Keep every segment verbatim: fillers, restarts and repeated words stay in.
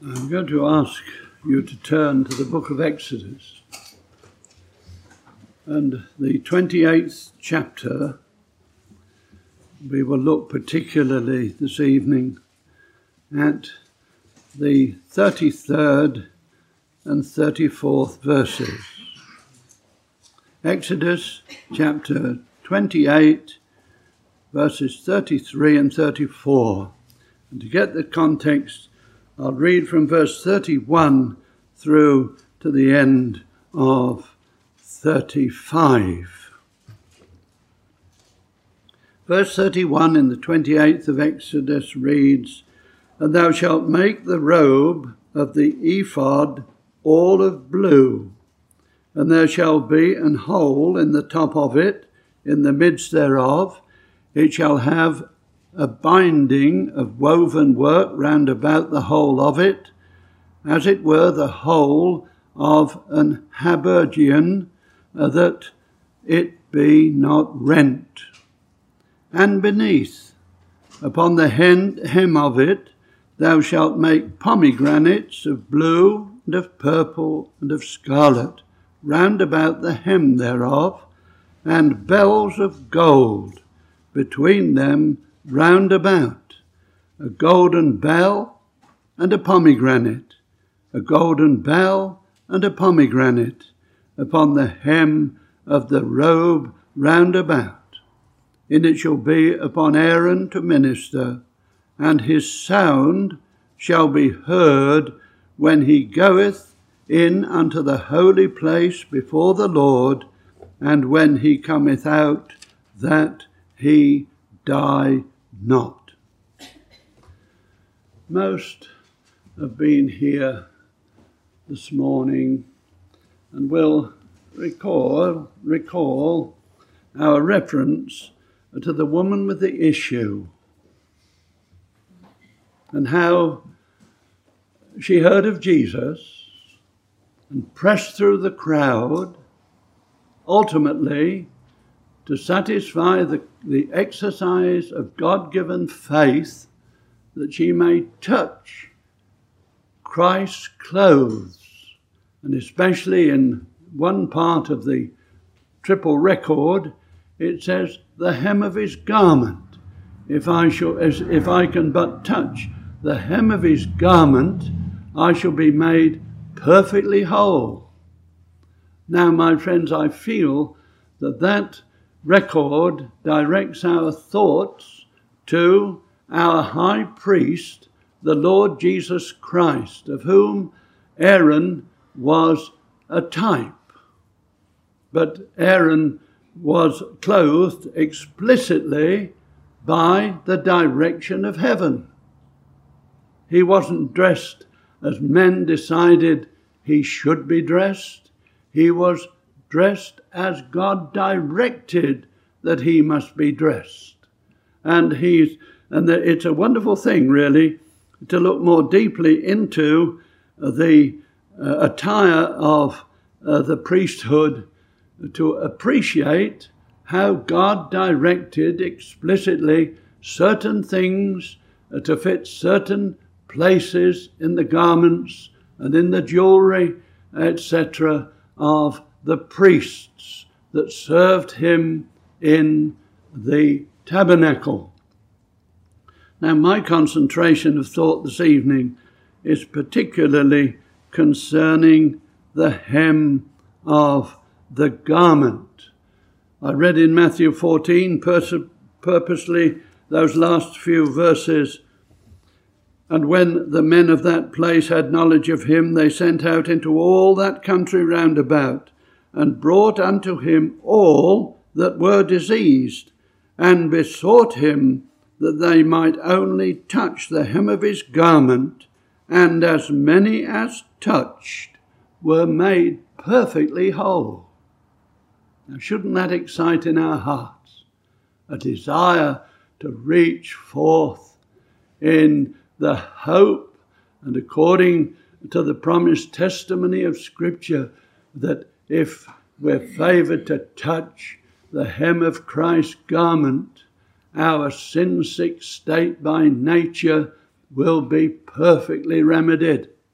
I'm going to ask you to turn to the book of Exodus and the twenty-eighth chapter. We will look particularly this evening at the thirty-third and thirty-fourth verses. Exodus chapter twenty-eight, verses thirty-three and thirty-four. And to get the context, I'll read from verse thirty-one through to the end of thirty-five. Verse thirty-one in the twenty-eighth of Exodus reads, "And thou shalt make the robe of the ephod all of blue, and there shall be an hole in the top of it, in the midst thereof. It shall have a binding of woven work round about the whole of it, as it were the whole of an habergeon, uh, that it be not rent. And beneath, upon the hem of it, thou shalt make pomegranates of blue and of purple and of scarlet, round about the hem thereof, and bells of gold between them round about, a golden bell and a pomegranate, a golden bell and a pomegranate upon the hem of the robe round about. And it shall be upon Aaron to minister, and his sound shall be heard when he goeth in unto the holy place before the Lord, and when he cometh out, that he die not." Most have been here this morning and will recall, recall our reference to the woman with the issue and how she heard of Jesus and pressed through the crowd, ultimately to satisfy the, the exercise of God-given faith, that she may touch Christ's clothes, and especially in one part of the triple record, it says the hem of his garment. If I shall, if I can but touch the hem of his garment, I shall be made perfectly whole. Now, my friends, I feel that that record directs our thoughts to our high priest, the Lord Jesus Christ, of whom Aaron was a type. But Aaron was clothed explicitly by the direction of heaven. He wasn't dressed as men decided he should be dressed. He was dressed as God directed that he must be dressed. And he's and the, it's a wonderful thing, really, to look more deeply into the uh, attire of uh, the priesthood, to appreciate how God directed explicitly certain things uh, to fit certain places in the garments and in the jewelry, et cetera, of the priests that served him in the tabernacle. Now, my concentration of thought this evening is particularly concerning the hem of the garment. I read in Matthew fourteen pers- purposely those last few verses. "And when the men of that place had knowledge of him, they sent out into all that country round about, and brought unto him all that were diseased, and besought him that they might only touch the hem of his garment, and as many as touched were made perfectly whole." Now, shouldn't that excite in our hearts a desire to reach forth in the hope and according to the promised testimony of Scripture that if we're favoured to touch the hem of Christ's garment, our sin-sick state by nature will be perfectly remedied.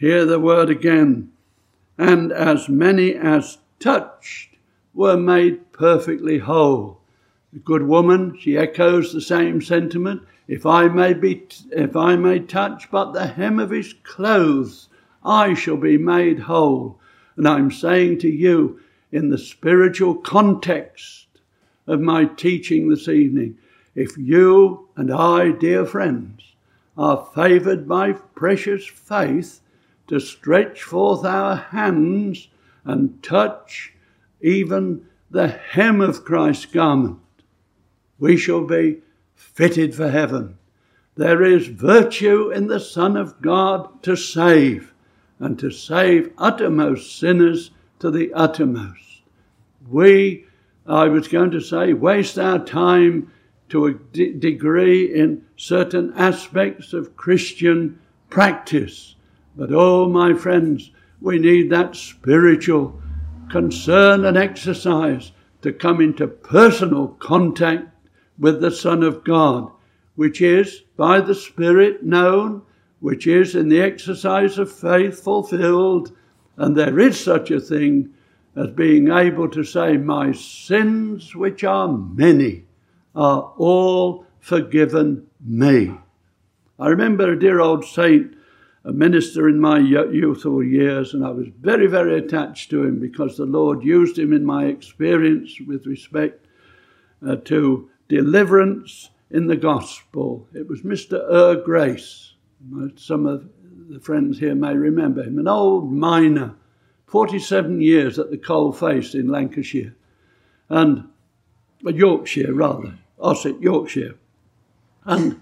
Hear the word again. And as many as touched were made perfectly whole. The good woman, she echoes the same sentiment. If I may be, if I may touch but the hem of his clothes, I shall be made whole. And I'm saying to you, in the spiritual context of my teaching this evening, if you and I, dear friends, are favoured by precious faith to stretch forth our hands and touch even the hem of Christ's garment, we shall be fitted for heaven. There is virtue in the Son of God to save, and to save uttermost sinners to the uttermost. We, I was going to say, waste our time to a d- degree in certain aspects of Christian practice. But oh, my friends, we need that spiritual concern and exercise to come into personal contact with the Son of God, which is by the Spirit known, which is in the exercise of faith fulfilled. And there is such a thing as being able to say, my sins, which are many, are all forgiven me. I remember a dear old saint, a minister in my youthful years, and I was very, very attached to him because the Lord used him in my experience with respect uh, to deliverance in the gospel. It was Mister Earl Grace. Some of the friends here may remember him, an old miner, forty-seven years at the Coal Face in Lancashire, and uh, Yorkshire rather, Ossett, Yorkshire. And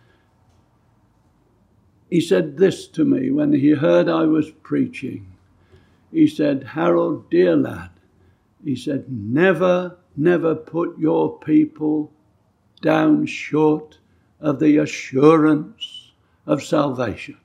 he said this to me when he heard I was preaching. He said, Harold, dear lad, he said, never, never put your people down short of the assurance of salvation.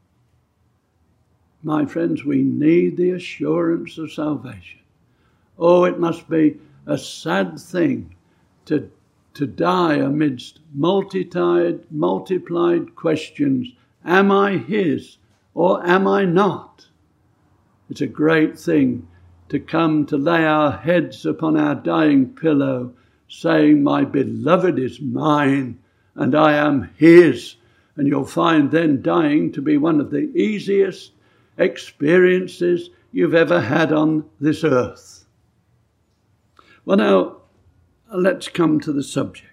My friends, we need the assurance of salvation. Oh, it must be a sad thing to, to die amidst multiplied, multiplied questions. Am I his or am I not? It's a great thing to come to lay our heads upon our dying pillow, saying, my beloved is mine and I am his. And you'll find then dying to be one of the easiest experiences you've ever had on this earth. Well, now, let's come to the subject.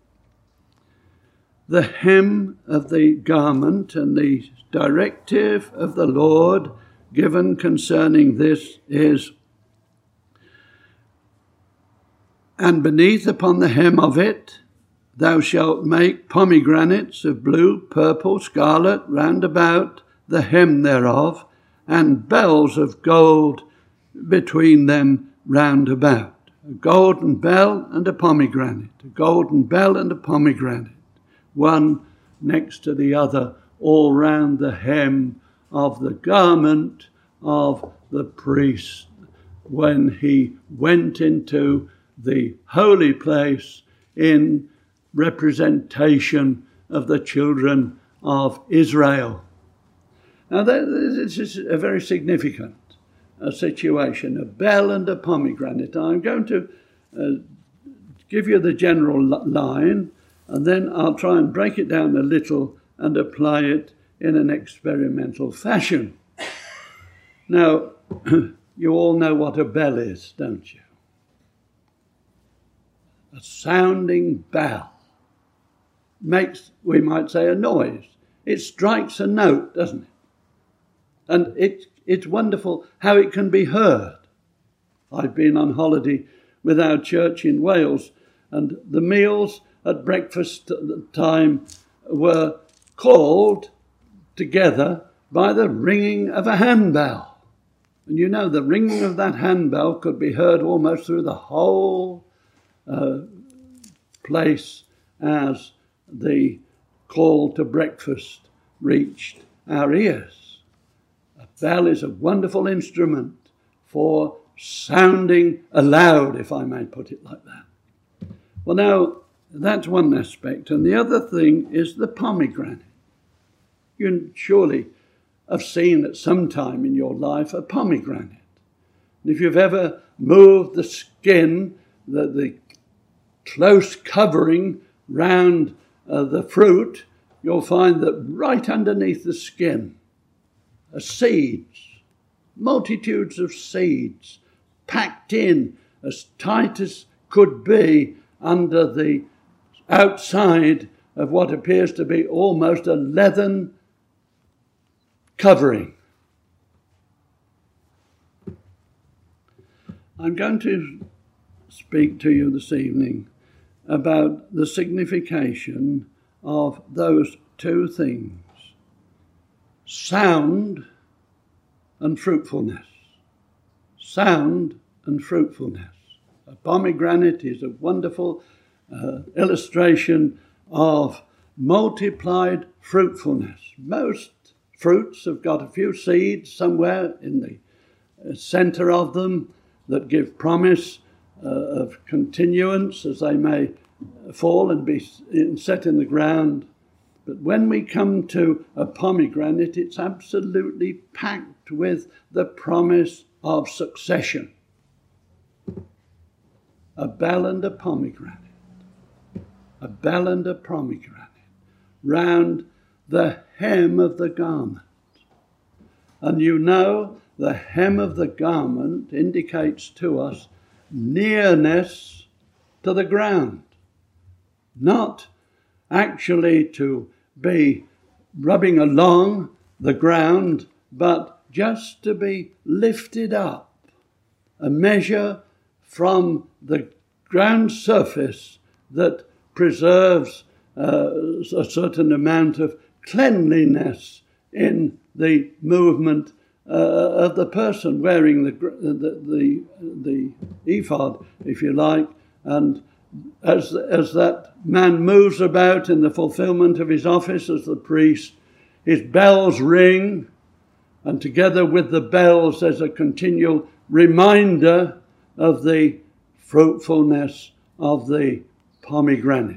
The hem of the garment and the directive of the Lord given concerning this is, and beneath upon the hem of it thou shalt make pomegranates of blue, purple, scarlet round about the hem thereof, and bells of gold between them round about. A golden bell and a pomegranate, a golden bell and a pomegranate, one next to the other, all round the hem of the garment of the priest when he went into the holy place in representation of the children of Israel. Now, this is a very significant uh, situation, a bell and a pomegranate. I'm going to uh, give you the general line, and then I'll try and break it down a little and apply it in an experimental fashion. Now, you all know what a bell is, don't you? A sounding bell. Makes, we might say, a noise. It strikes a note, doesn't it? And it, it's wonderful how it can be heard. I've been on holiday with our church in Wales, and the meals at breakfast time were called together by the ringing of a handbell. And you know, the ringing of that handbell could be heard almost through the whole uh, place as the call to breakfast reached our ears. A bell is a wonderful instrument for sounding aloud, if I may put it like that. Well, now, that's one aspect. And the other thing is the pomegranate. You surely have seen at some time in your life a pomegranate. And if you've ever moved the skin, the, the close covering round uh, the fruit, you'll find that right underneath the skin are seeds, multitudes of seeds, packed in as tight as could be under the outside of what appears to be almost a leathern covering. I'm going to speak to you this evening about the signification of those two things, sound and fruitfulness. Sound and fruitfulness. A pomegranate is a wonderful uh, illustration of multiplied fruitfulness. Most fruits have got a few seeds somewhere in the center of them that give promise uh, of continuance as they may fall and be set in the ground. But when we come to a pomegranate, it's absolutely packed with the promise of succession. A bell and a pomegranate. A bell and a pomegranate. Round the hem of the garment. And you know, the hem of the garment indicates to us nearness to the ground. Not actually to be rubbing along the ground, but just to be lifted up, a measure from the ground surface that preserves uh, a certain amount of cleanliness in the movement uh, of the person wearing the, the the the ephod, if you like, and as as that man moves about in the fulfillment of his office as the priest, his bells ring, and together with the bells there's a continual reminder of the fruitfulness of the pomegranate.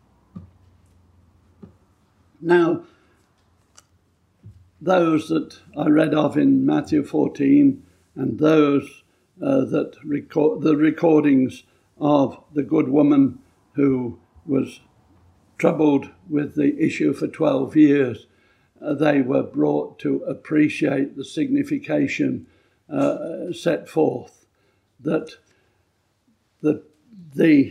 Now, those that I read of in Matthew fourteen and those uh, that record the recordings of the good woman who was troubled with the issue for twelve years, uh, they were brought to appreciate the signification uh, set forth that the, the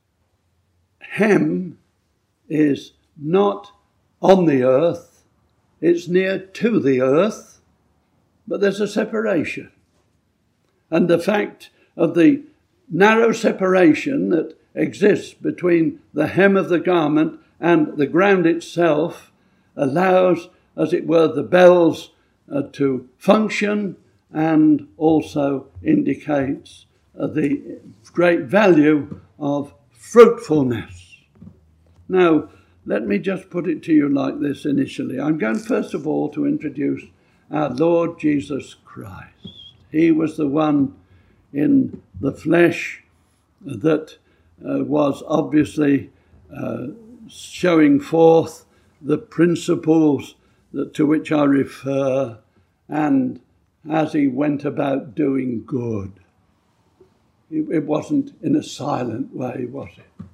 hem is not on the earth, it's near to the earth, but there's a separation. And the fact of the narrow separation that exists between the hem of the garment and the ground itself allows, as it were, the bells uh, to function, and also indicates uh, the great value of fruitfulness. Now, let me just put it to you like this initially. I'm going first of all to introduce our Lord Jesus Christ. He was the one in the flesh that uh, was obviously uh, showing forth the principles that, to which I refer, and as he went about doing good. It, it wasn't in a silent way, was it?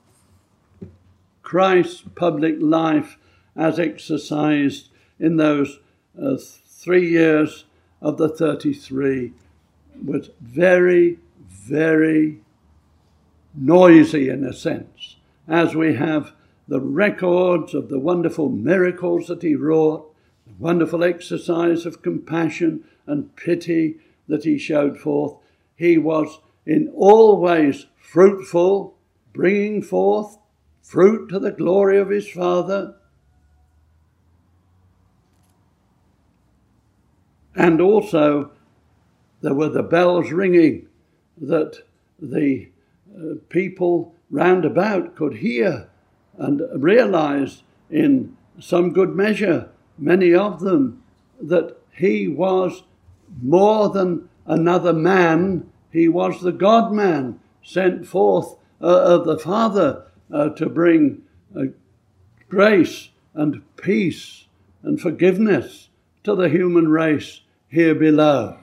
Christ's public life as exercised in those uh, three years of the thirty-three was very, very noisy in a sense, as we have the records of the wonderful miracles that he wrought, the wonderful exercise of compassion and pity that he showed forth. He was in all ways fruitful, bringing forth fruit to the glory of his Father. And also there were the bells ringing that the uh, people round about could hear and realize in some good measure, many of them, that he was more than another man. He was the God-man sent forth uh, of the Father uh, to bring uh, grace and peace and forgiveness to the human race here below.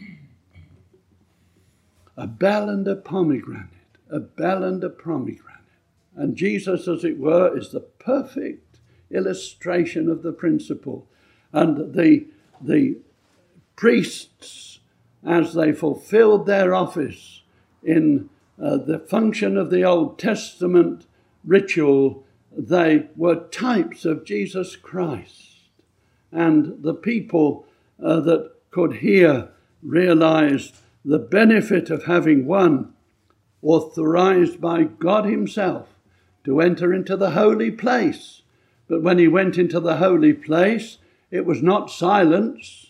A bell and a pomegranate, a bell and a pomegranate. And Jesus, as it were, is the perfect illustration of the principle. And the, the priests, as they fulfilled their office in uh, the function of the Old Testament ritual, they were types of Jesus Christ. And the people uh, that could hear realized the benefit of having one authorized by God himself to enter into the holy place. But when he went into the holy place, it was not silence.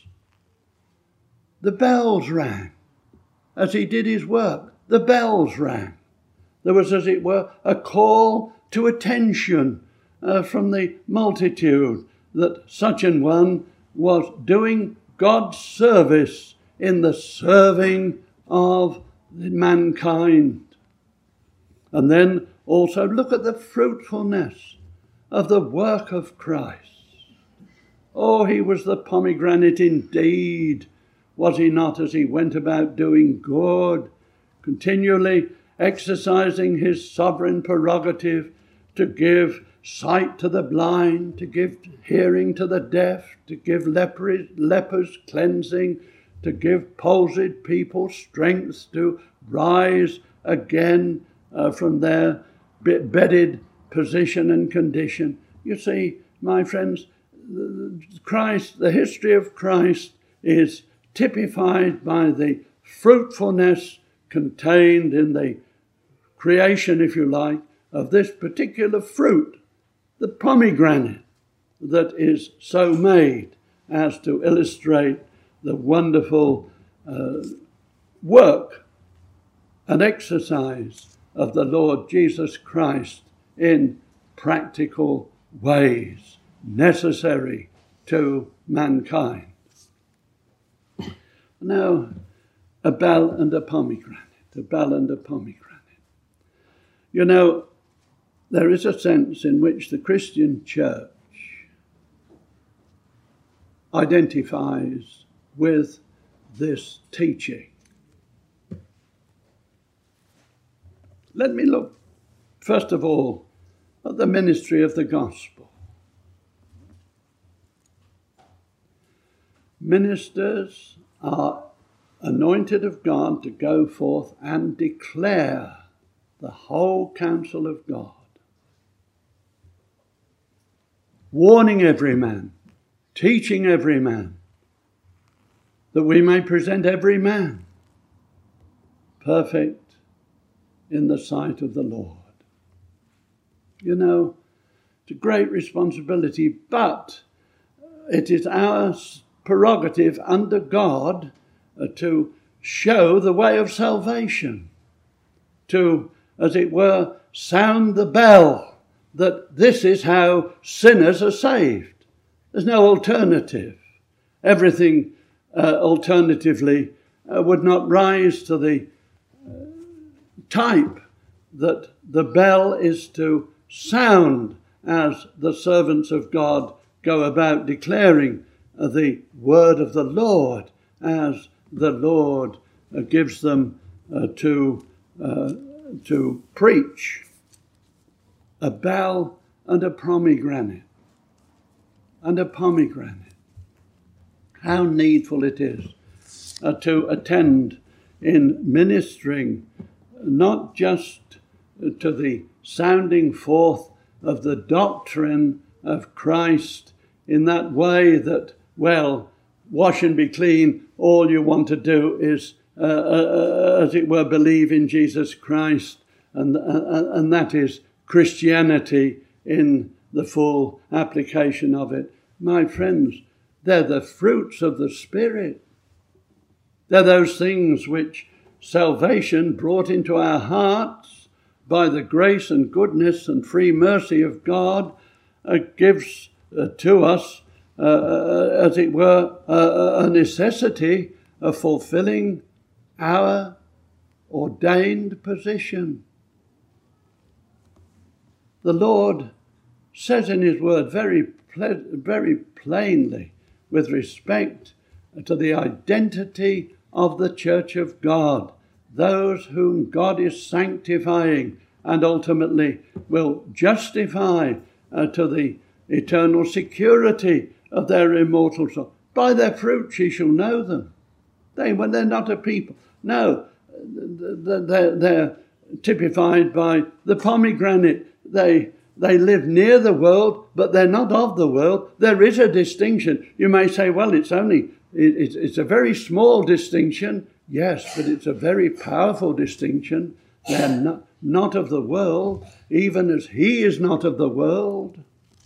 The bells rang. As he did his work, the bells rang. There was, as it were, a call to attention uh, from the multitude that such an one was doing God's service in the serving of mankind. And then also look at the fruitfulness of the work of Christ. Oh, he was the pomegranate indeed, was he not, as he went about doing good, continually exercising his sovereign prerogative to give sight to the blind, to give hearing to the deaf, to give lepers, lepers cleansing, to give palsied people strength to rise again uh, from their bedded position and condition. You see, my friends, Christ, the history of Christ is typified by the fruitfulness contained in the creation, if you like, of this particular fruit, the pomegranate, that is so made as to illustrate the wonderful uh, work and exercise of the Lord Jesus Christ in practical ways necessary to mankind. Now, a bell and a pomegranate, a bell and a pomegranate. You know, there is a sense in which the Christian church identifies with this teaching. Let me look, first of all, at the ministry of the gospel. Ministers are anointed of God to go forth and declare the whole counsel of God, warning every man, teaching every man, that we may present every man perfect in the sight of the Lord. You know, it's a great responsibility, but it is our prerogative under God uh, to show the way of salvation, to, as it were, sound the bell that this is how sinners are saved. There's no alternative. Everything uh, alternatively uh, would not rise to the uh, type that the bell is to sound as the servants of God go about declaring uh, the word of the Lord as the Lord uh, gives them uh, to uh, to preach. A bell and a pomegranate. And a pomegranate. How needful it is uh, to attend in ministering not just to the sounding forth of the doctrine of Christ in that way that, well, wash and be clean, all you want to do is, uh, uh, as it were, believe in Jesus Christ, and, uh, and that is Christianity in the full application of it. My friends, they're the fruits of the Spirit. They're those things which salvation brought into our hearts by the grace and goodness and free mercy of God uh, gives uh, to us, uh, uh, as it were, uh, a necessity of fulfilling our ordained position. The Lord says in his word very, very plainly with respect to the identity of the church of God, those whom God is sanctifying and ultimately will justify uh, to the eternal security of their immortal soul. By their fruits ye shall know them. They, well, they're not a people. No, they're, they're typified by the pomegranate. They They live near the world, but they're not of the world. There is a distinction. You may say, well, it's only, it, it's a very small distinction. Yes, but it's a very powerful distinction. They're not, not of the world, even as he is not of the world.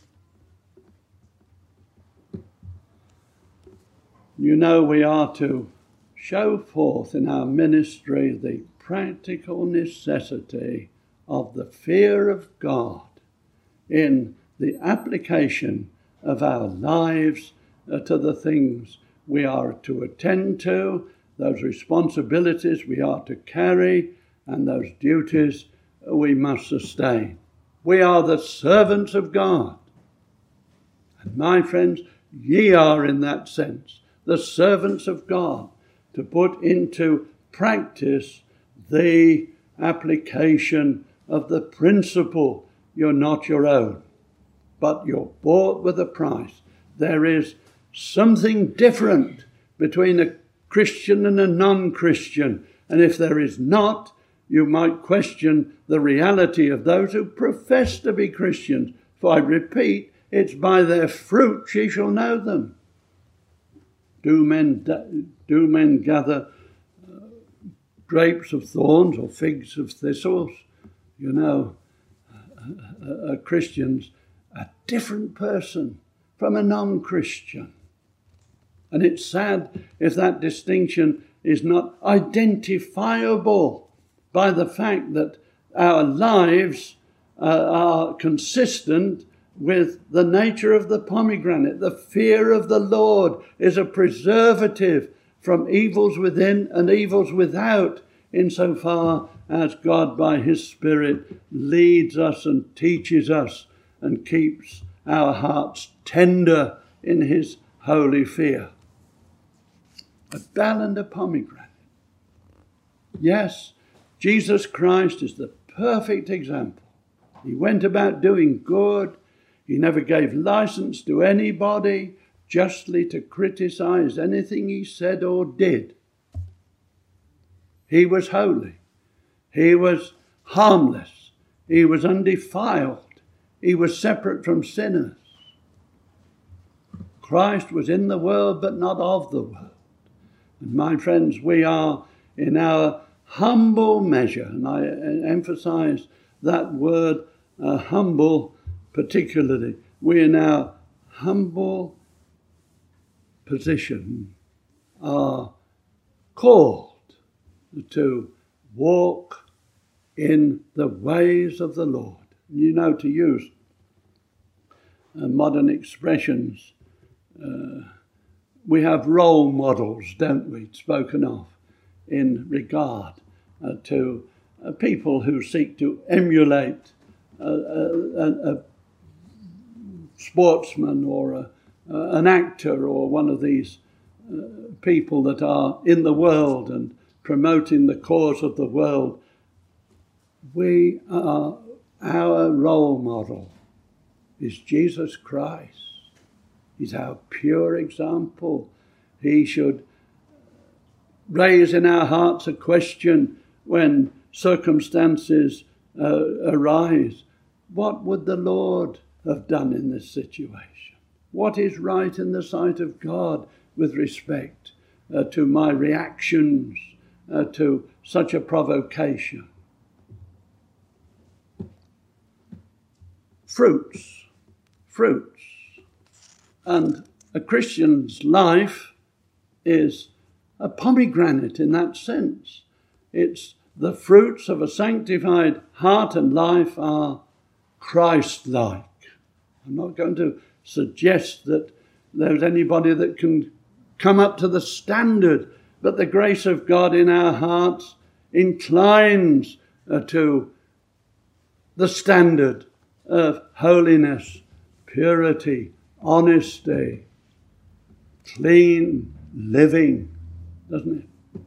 You know, we are to show forth in our ministry the practical necessity of the fear of God in the application of our lives uh, to the things we are to attend to, those responsibilities we are to carry, and those duties we must sustain. We are the servants of God. And my friends, ye are in that sense the servants of God, to put into practice the application of the principle: you're not your own, but you're bought with a price. There is something different between a Christian and a non-Christian. And if there is not, you might question the reality of those who profess to be Christians. For I repeat, it's by their fruits ye shall know them. Do men, do men gather uh, grapes of thorns or figs of thistles? You know, a, a Christian's a different person from a non-Christian. And it's sad if that distinction is not identifiable by the fact that our lives uh, are consistent with the nature of the pomegranate. The fear of the Lord is a preservative from evils within and evils without, insofar as God by his Spirit leads us and teaches us and keeps our hearts tender in his holy fear. A bell and a pomegranate. Yes, Jesus Christ is the perfect example. He went about doing good. He never gave license to anybody justly to criticize anything he said or did. He was holy. He was harmless. He was undefiled. He was separate from sinners. Christ was in the world, but not of the world. And my friends, we are in our humble measure, and I emphasize that word, uh, humble particularly, we in our humble position are called to walk in the ways of the Lord. You know, to use uh, modern expressions, uh, we have role models, don't we, spoken of in regard uh, to uh, people who seek to emulate uh, a, a sportsman or a, uh, an actor or one of these uh, people that are in the world and promoting the cause of the world. We are, our role model is Jesus Christ. He's our pure example. He should raise in our hearts a question when circumstances uh, arise. What would the Lord have done in this situation? What is right in the sight of God with respect uh, to my reactions uh, to such a provocation? Fruits. Fruits. And a Christian's life is a pomegranate in that sense. It's the fruits of a sanctified heart and life are Christ-like. I'm not going to suggest that there's anybody that can come up to the standard, but the grace of God in our hearts inclines uh, to the standard of holiness, purity, honesty. clean living, doesn't it?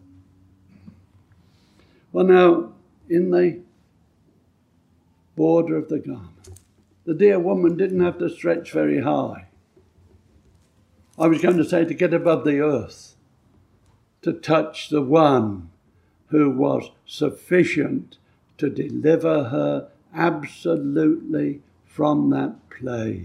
Well, now, in the border of the garment, the dear woman didn't have to stretch very high. I was going to say to get above the earth, to touch the one who was sufficient to deliver her absolutely from that plague.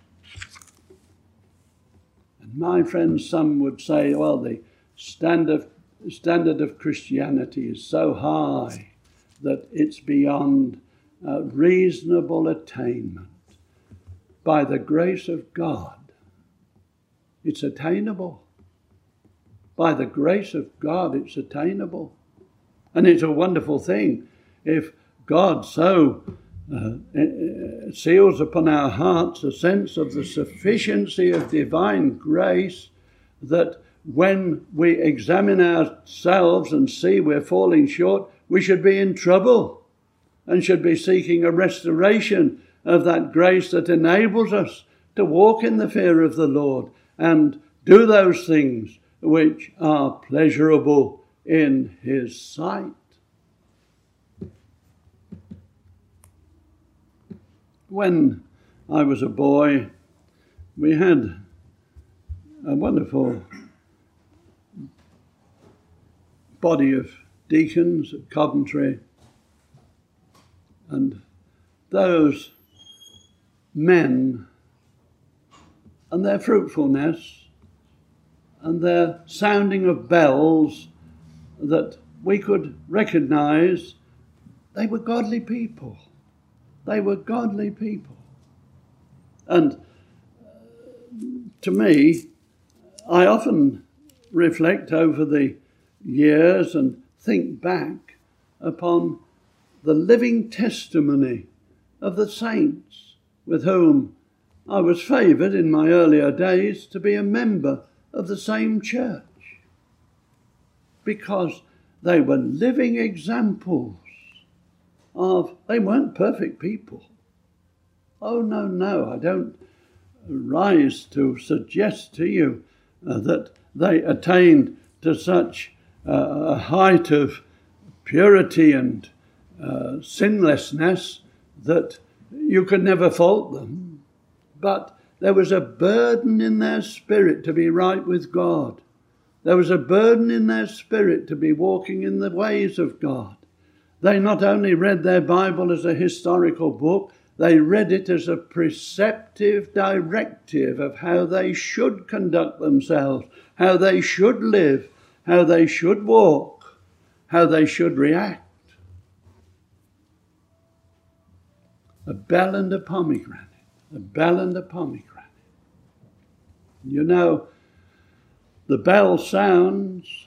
And my friends, some would say, well, the standard, standard of Christianity is so high that it's beyond uh, reasonable attainment. By the grace of God, it's attainable. By the grace of God, it's attainable. And it's a wonderful thing if God so uh, seals upon our hearts a sense of the sufficiency of divine grace that when we examine ourselves and see we're falling short, we should be in trouble and should be seeking a restoration of that grace that enables us to walk in the fear of the Lord and do those things which are pleasurable in his sight. When I was a boy, we had a wonderful body of deacons at Coventry, and those men and their fruitfulness and their sounding of bells that we could recognize, they were godly people. They were godly people. And to me, I often reflect over the years and think back upon the living testimony of the saints with whom I was favoured in my earlier days to be a member of the same church, because they were living examples of, they weren't perfect people. Oh, no, no, I don't rise to suggest to you uh, that they attained to such uh, a height of purity and uh, sinlessness that you could never fault them. But there was a burden in their spirit to be right with God. There was a burden in their spirit to be walking in the ways of God. They not only read their Bible as a historical book, they read it as a preceptive directive of how they should conduct themselves, how they should live, how they should walk, how they should react. A bell and a pomegranate, a bell and a pomegranate. You know, the bell sounds.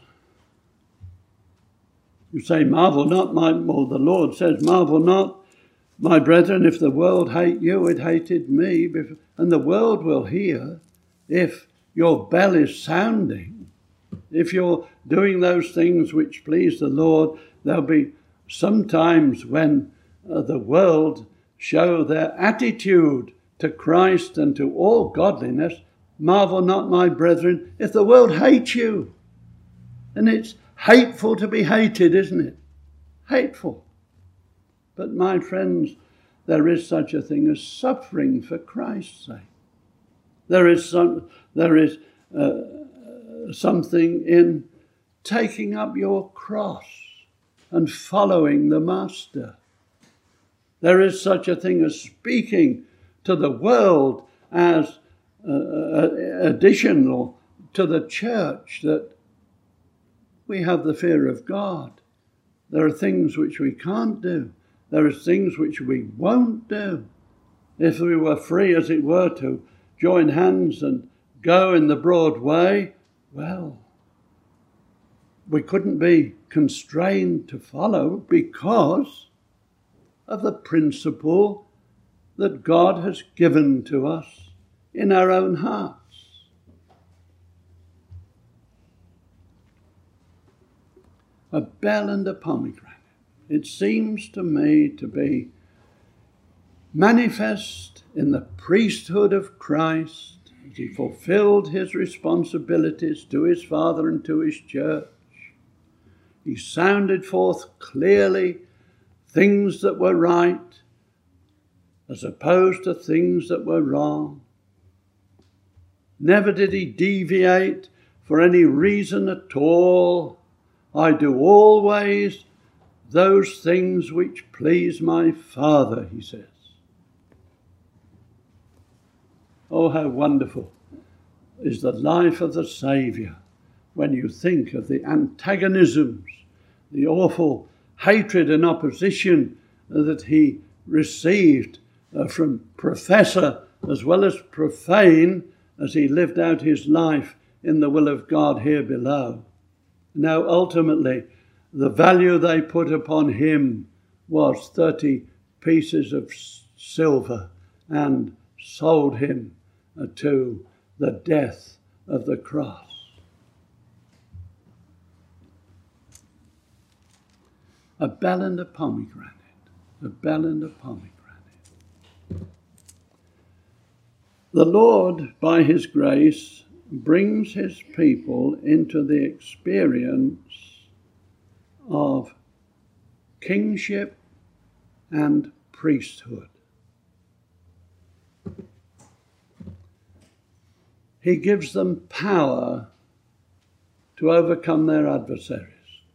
You say, marvel not, my, or the Lord says, marvel not, my brethren, if the world hate you, it hated me. And the world will hear if your bell is sounding. If you're doing those things which please the Lord, there'll be some times when uh, the world show their attitude to Christ and to all godliness. Marvel not, my brethren, if the world hates you. And it's hateful to be hated, isn't it? Hateful. But my friends, there is such a thing as suffering for Christ's sake. There is some, there is uh, something in taking up your cross and following the Master. There is such a thing as speaking to the world as uh, additional to the church, that we have the fear of God. There are things which we can't do. There are things which we won't do. If we were free, as it were, to join hands and go in the broad way, well, we couldn't be constrained to follow because of the principle that God has given to us in our own hearts. A bell and a pomegranate. It seems to me to be manifest in the priesthood of Christ, He fulfilled his responsibilities to his Father and to his church. He sounded forth clearly things that were right as opposed to things that were wrong. Never did he deviate for any reason at all. I do always those things which please my Father, he says. Oh, how wonderful is the life of the Saviour when you think of the antagonisms, the awful hatred and opposition that he received uh, from professor as well as profane as he lived out his life in the will of God here below. Now, ultimately, the value they put upon him was thirty pieces of silver and sold him uh, to the death of the cross. A bell and a pomegranate, a bell and a pomegranate. The Lord, by his grace, brings his people into the experience of kingship and priesthood. He gives them power to overcome their adversaries.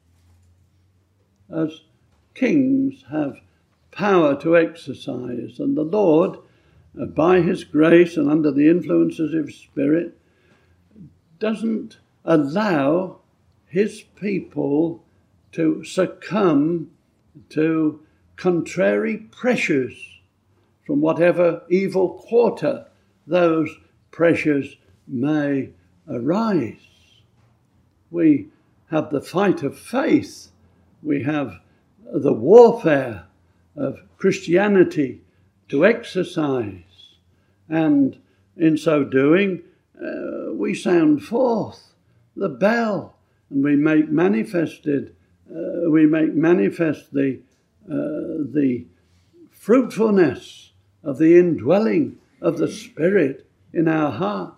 As kings have power to exercise, and the Lord, uh, by his grace and under the influences of his Spirit, doesn't allow his people to succumb to contrary pressures from whatever evil quarter those pressures may arise. We have the fight of faith. We have the warfare of Christianity to exercise. And in so doing, uh, we sound forth the bell, and we make manifested, uh, we make manifest the, uh, the fruitfulness of the indwelling of the Spirit in our hearts.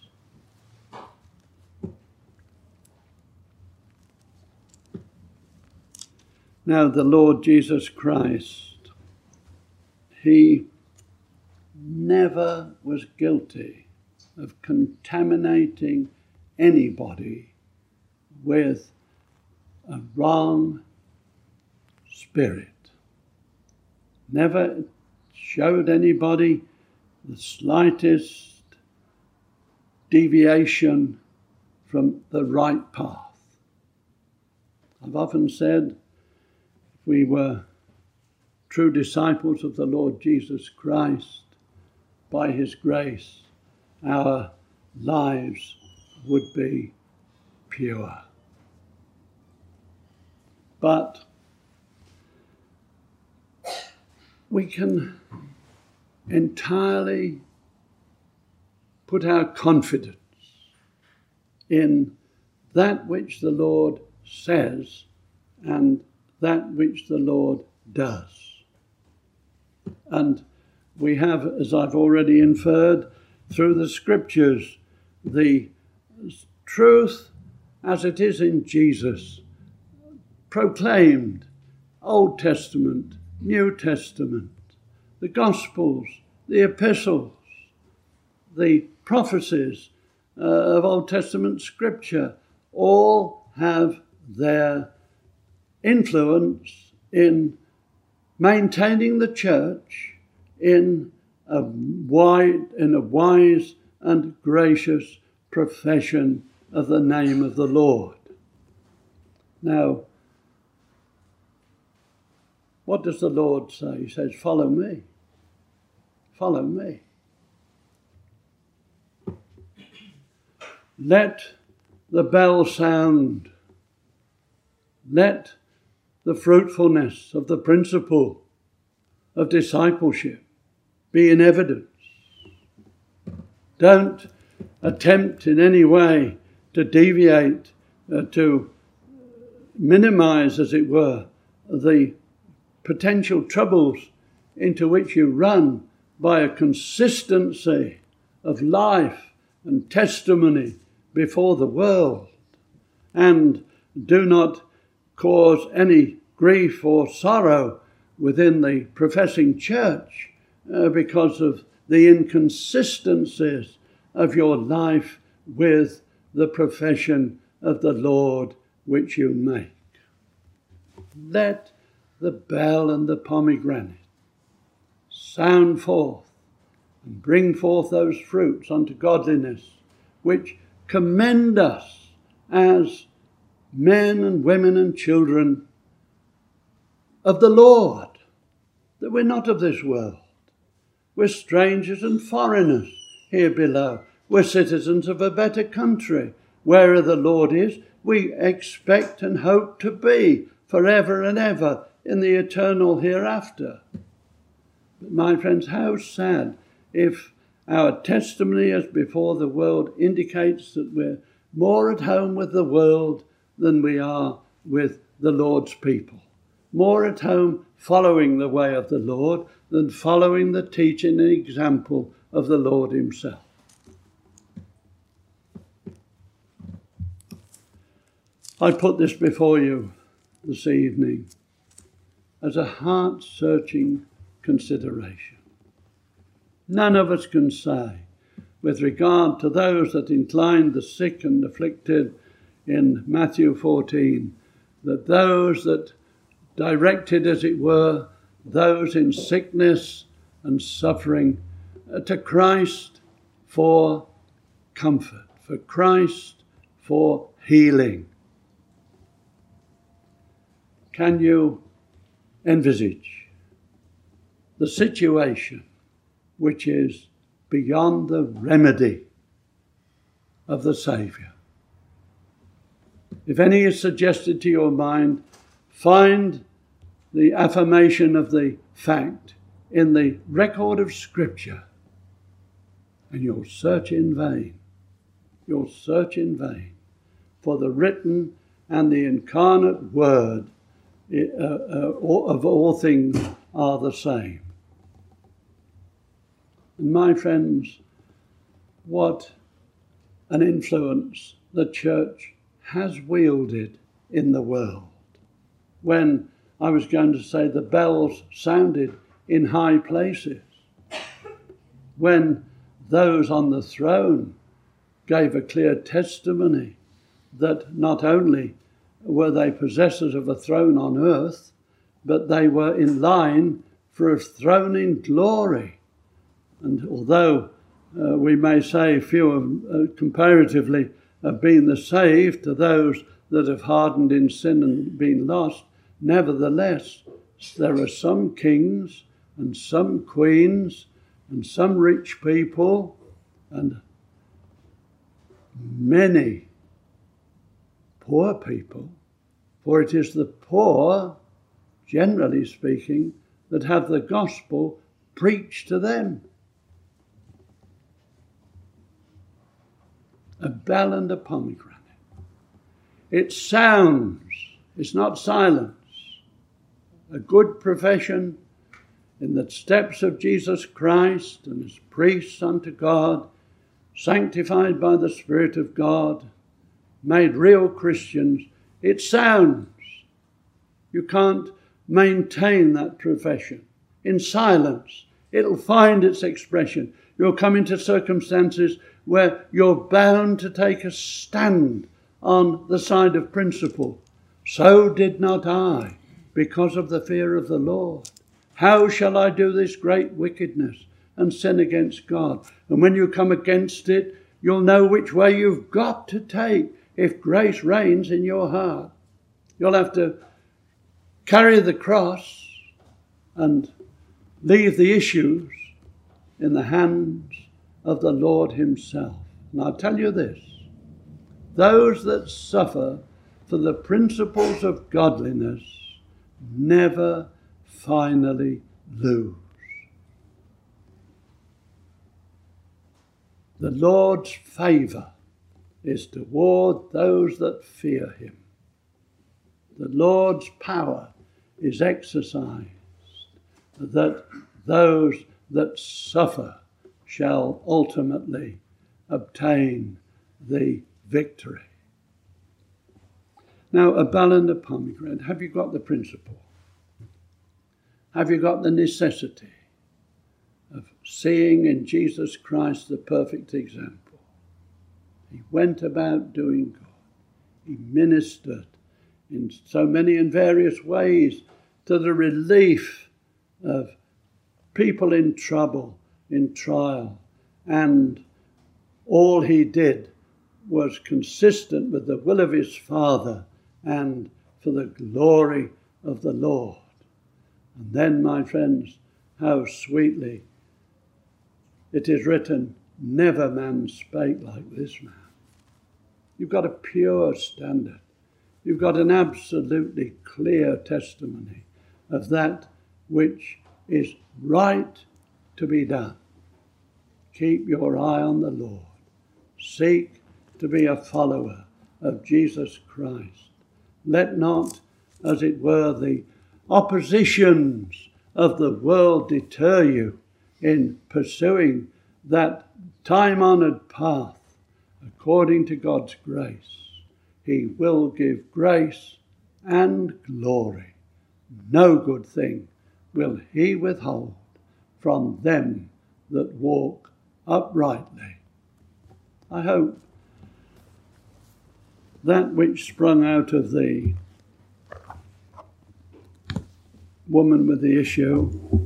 Now, the Lord Jesus Christ, he never was guilty of contaminating anybody with a wrong spirit. Never showed anybody the slightest deviation from the right path. I've often said, if we were true disciples of the Lord Jesus Christ, by his grace, our lives would be pure. But we can entirely put our confidence in that which the Lord says and that which the Lord does. And we have, as I've already inferred, through the Scriptures, the truth as it is in Jesus, proclaimed, Old Testament, New Testament, the Gospels, the Epistles, the prophecies uh, of Old Testament Scripture, all have their influence in maintaining the church in a wide, in a wise and gracious profession of the name of the Lord. Now, what does the Lord say? He says, follow me. Follow me. Let the bell sound. Let the fruitfulness of the principle of discipleship be in evidence. Don't attempt in any way to deviate, uh, to minimize, as it were, the potential troubles into which you run by a consistency of life and testimony before the world, and do not cause any grief or sorrow within the professing church uh, because of the inconsistencies of your life with the profession of the Lord which you make. Let the bell and the pomegranate sound forth and bring forth those fruits unto godliness which commend us as men and women and children of the Lord, that we're not of this world. We're strangers and foreigners here below. We're citizens of a better country. Wherever the Lord is, we expect and hope to be forever and ever in the eternal hereafter. But my friends, how sad if our testimony as before the world indicates that we're more at home with the world than we are with the Lord's people. More at home following the way of the Lord than following the teaching and example of the Lord himself. I put this before you this evening as a heart-searching consideration. None of us can say, with regard to those that inclined the sick and afflicted in Matthew fourteen, that those that directed, as it were, those in sickness and suffering uh, to Christ for comfort, for Christ for healing. Can you envisage the situation which is beyond the remedy of the Saviour? If any is suggested to your mind, find the affirmation of the fact in the record of Scripture, and you'll search in vain. You'll search in vain, for the written and the incarnate Word uh, uh, of all things are the same. And my friends, what an influence the church has wielded in the world. When I was going to say the bells sounded in high places, when those on the throne gave a clear testimony that not only were they possessors of a throne on earth, but they were in line for a throne in glory. And although uh, we may say few of, uh, comparatively have been the saved to those that have hardened in sin and been lost, nevertheless, there are some kings and some queens and some rich people and many poor people, for it is the poor, generally speaking, that have the gospel preached to them. A bell and a pomegranate. It sounds, it's not silence. A good profession in the steps of Jesus Christ and as priests unto God, sanctified by the Spirit of God, made real Christians. It sounds. You can't maintain that profession in silence. It'll find its expression. You'll come into circumstances where you're bound to take a stand on the side of principle. So did not I, because of the fear of the Lord. How shall I do this great wickedness and sin against God? And when you come against it, you'll know which way you've got to take if grace reigns in your heart. You'll have to carry the cross and leave the issues in the hands of the Lord himself. And I'll tell you this, those that suffer for the principles of godliness never finally lose. The Lord's favour is toward those that fear him. The Lord's power is exercised that those that suffer shall ultimately obtain the victory. Now, a bell and a pomegranate. Have you got the principle? Have you got the necessity of seeing in Jesus Christ the perfect example? He went about doing good. He ministered in so many and various ways to the relief of people in trouble, in trial, and all he did was consistent with the will of his Father and for the glory of the Lord. And then, my friends, how sweetly it is written, never man spake like this man. You've got a pure standard. You've got an absolutely clear testimony of that which is right to be done. Keep your eye on the Lord. Seek to be a follower of Jesus Christ. Let not, as it were, the oppositions of the world deter you in pursuing that time-honoured path according to God's grace. He will give grace and glory. No good thing will he withhold from them that walk uprightly. I hope that which sprung out of the woman with the issue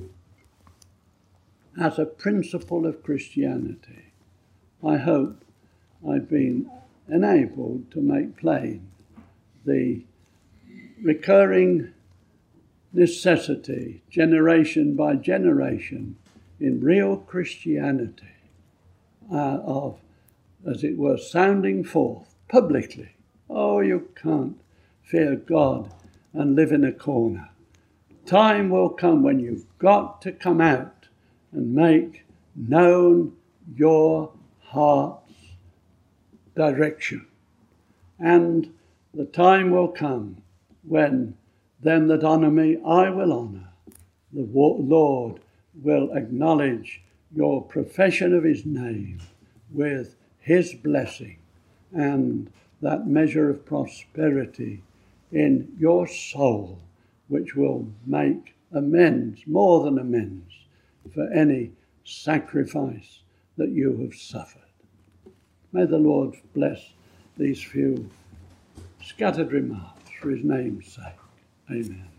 as a principle of Christianity, I hope I've been enabled to make plain the recurring necessity, generation by generation, in real Christianity, uh, of, as it were, sounding forth publicly. Oh, you can't fear God and live in a corner. Time will come when you've got to come out and make known your heart's direction. And the time will come when them that honour me I will honour. The Lord will acknowledge your profession of his name with his blessing and that measure of prosperity in your soul, which will make amends, more than amends, for any sacrifice that you have suffered. May the Lord bless these few scattered remarks for his name's sake. Amen.